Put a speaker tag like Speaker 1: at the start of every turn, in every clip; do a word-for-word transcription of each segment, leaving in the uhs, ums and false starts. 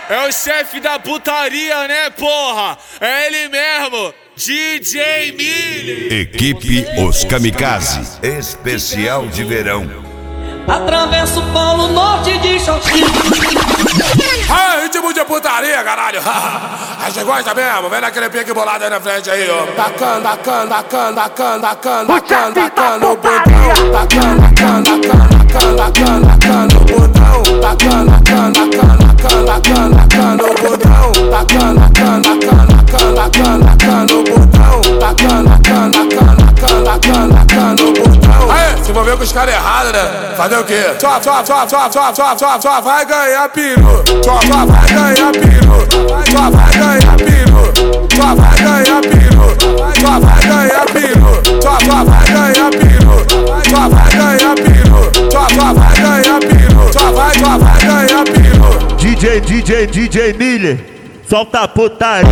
Speaker 1: É o chefe da putaria, né, porra? É ele mesmo, D J Miller.
Speaker 2: Equipe Os Kamikaze, especial de verão.
Speaker 3: Atravesso o Polo Norte de Xoxi.
Speaker 4: Ah, ritmo de putaria, caralho. A gente gosta mesmo, vem naquele pique bolado aí na frente aí, ó. Tacando, tacando, tacando, tacando, tacando, tacando, tacando o botão. Tacando, tacando, tacando, tacando, tacando o botão. Tacando, tacando, tacando, tacando, tacando o botão. Tacando, tacando, tacando, tacando, tacando o botão. Tacando, tacando, tacando, tacando, tacando o botão. Aí, se envolver com os caras errados, né? Fazer o quê? Só, só, só, só, só, só, só, só vai ganhar peru. Só, só vai ganhar peru. Só vai ganhar peru. Só vai ganhar peru. Só vai ganhar peru. Só, só vai ganhar peru. Só vai ganhar peru. Só, só vai ganhar peru. Só vai, só vai ganhar peru.
Speaker 5: D J, D J, D J Miller, solta a putaria.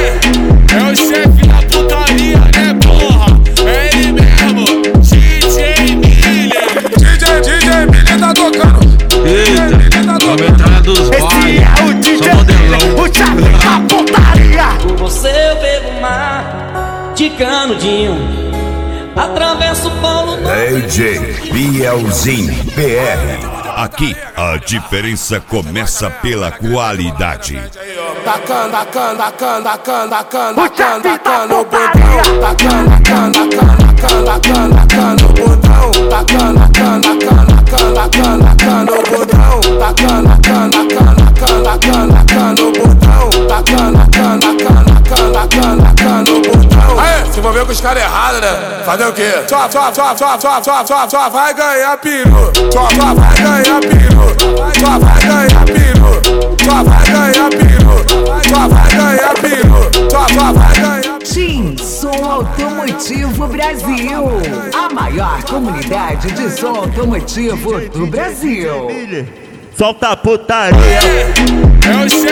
Speaker 1: É o chefe da putaria, né, porra? É ele mesmo, D J Miller.
Speaker 4: D J, D J Miller tá tocando.
Speaker 6: Eita, vamos entrar dos
Speaker 5: Esse é o D J Miller, o chefe da putaria.
Speaker 3: Por você eu bebo mar de canudinho. Atravesso o Polo Norte.
Speaker 2: D J Bielzinho P R. Aqui a diferença começa pela qualidade.
Speaker 4: Tacando, tacando, tacando, tacando, tacando, tacando, tacando o botão. Tacando, tacando, tacando, tacando, tacando o botão. Tacando, tacando, tacando, tacando, tacando o botão. Tacando, tacando, tacando, tacando, tacando o botão. Tacando, tacando, tacando, tacando, tacando o botão. Aí, se envolver com os caras errados, né? Fazer o quê? Só, só, só, só, só, só, só, só vai ganhar peru. Só, só vai ganhar peru. Só vai ganhar peru. Só vai ganhar peru. Só vai ganhar peru. Só, só vai ganhar.
Speaker 7: Tim Som Automotivo Brasil, a maior comunidade de som automotivo do Brasil.
Speaker 5: Solta a putaria.
Speaker 1: É o